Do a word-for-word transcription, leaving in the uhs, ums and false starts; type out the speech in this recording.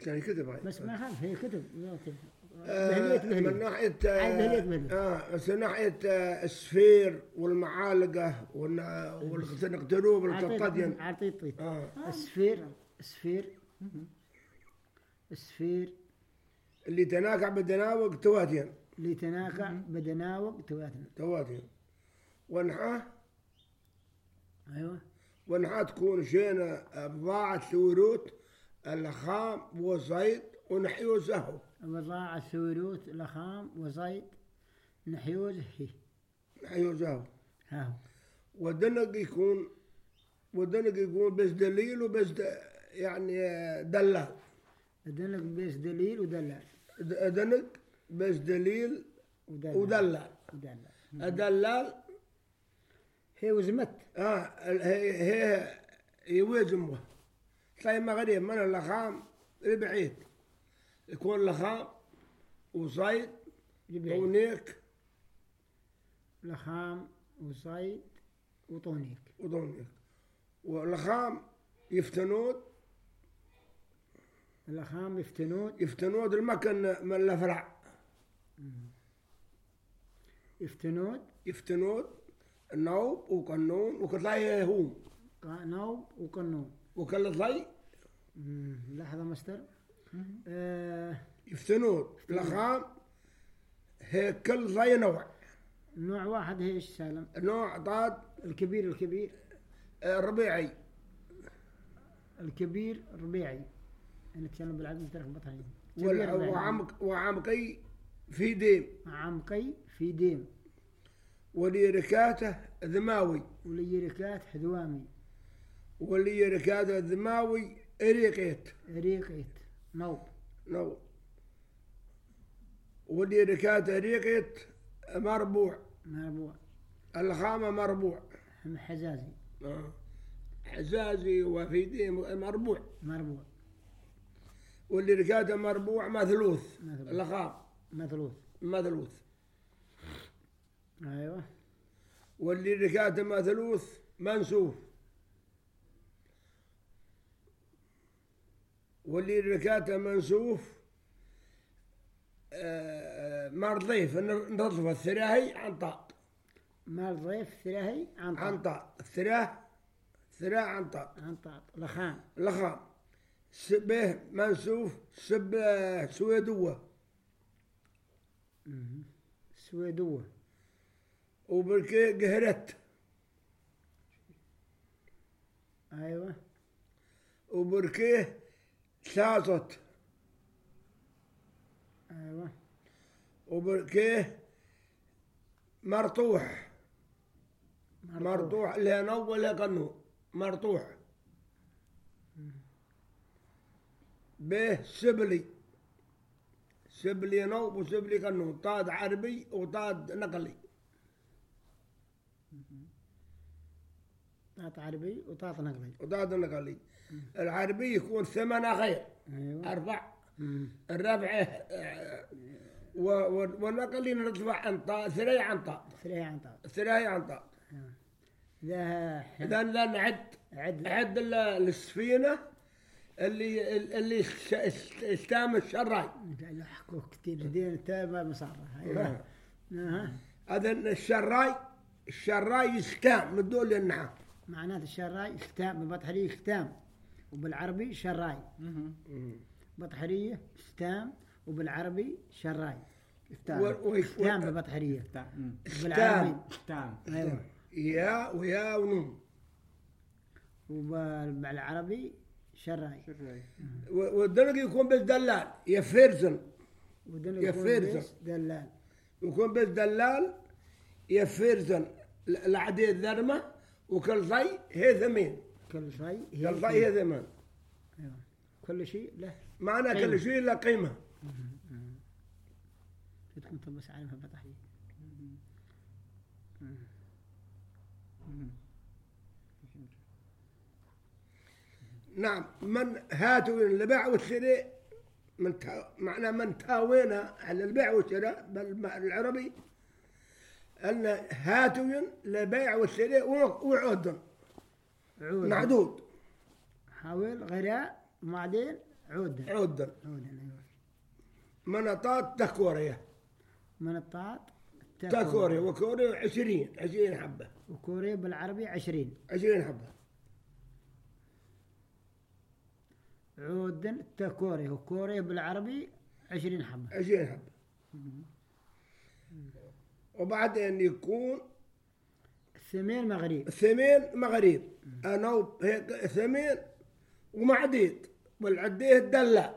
يعني كتب هاي بس ما خالف هي كتب آه من ناحية آه, آه بس من ناحية آه السفير والمعالقة والقدروب والقطدين عطيطي آه. السفير السفير السفير اللي تناكع بدناوق تواتين اللي تناكع بدناوق تواتين تواتين ونحاه أيوة ونحاه تكون شينا بضاعة ثوروت اللخام وزيت ونحيو زهو بضاعة ثوروت لخام وزيت نحيو زهي نحيو زهو هاو ودنق يكون ودنق يكون بس دليل وبس د... يعني دلال دنق بس دليل ودلال دنق بس دليل ودلال ودلال, ودلال. الدلال هي وزمت اه هي هي يوزمه تلاقي مغرب من اللخام البعيد يكون لخام وصيد ونيك لخام وصيد وطونيك وطونيك واللخام يفتنود اللخام يفتنود يفتنود المكن من الافرع يفتنود يفتنود النوب وقنون وكتلاقي هوم نوب وقنون وكل ضي لحظة مستر آه يفتنود لخام هي كل ضي نوع نوع واحد هي ايش سالم نوع ضاد الكبير الكبير الربيعي الكبير ربيعي نتكلم بالعدد ترك بطني وعمق وعمقي في ديم عمقي في ديم وليركاته ذماوي وليركات حذوامي وليركاته ذماوي اريقيت اريقيت نوب نوب وليركاته اريقيت مربوع مربوع الخامة مربوع حزازي آه. حزازي وفي ديم مربوع مربوع واللي ركاته مربوع مثلوث الخام مثلوث مثلوث ايوه واللي ركاته مثلوث منسوف واللي ركاته منسوف آه مرضيف نضرب الثراهي عن طاق مرضيف ثراهي عن طاق عن طاق الثراه ثراه عن طاق عن طاق لخام لخام سبه منسوف سبه سويدوه سويدوه وبركي قهرت ايوه وبركيه شاطت ايوه وبركيه مرطوح مرطوح لا نو ولا قنو مرطوح به سبلي سبلي نوب وسبلي قنو طاد عربي وطاد نقلي طاد عربي وطاد نقلي وطاد نقلي العربي يكون ثمنه خير أيوة. أربع الربع والنقلي نرتفع عن طاء ثري عن طاء ثري عن طاء ثري عن طاء ذا إذا إذا نعد عد عد السفينة اللي اللي استام الشراي لا حكوا كثير دين تابع مصارة أيوة هذا الشراي الشراي يستام من دول النعم معناته الشراي استام ببطحرية استام وبالعربي شراي بطحرية استام وبالعربي شراي استام ببطحرية بالعربي استام أيوة يا ويا ونون وبالعربي شراي والدنق يكون بس دلال يفرزن يفرزن دلال يكون بس دلال يفرزن العديد ذرمة وكل شيء هي ثمين كل شيء هي كل شيء هي ثمن أيوة. كل شيء له معنى كل شيء له قيمة تكون تبص عارفها بطحي نعم من هاتوا البيع والشراء من تا... معنى من تاوينا على البيع والشراء بالعربي أن هاتوا لبيع والشراء وعود معدود حاول غراء وبعدين عودا عودا. عودا أيوة. منطات تكورية. منطات تكورية وكورية عشرين عشرين حبة. وكورية بالعربي عشرين عشرين حبة. عودا تكورية وكورية بالعربي عشرين حبة. عشرين حبة. وبعدين يكون ثمين مغريب. ثمين مغريب. أنا هيك ثمين ومعديد والعديه دلع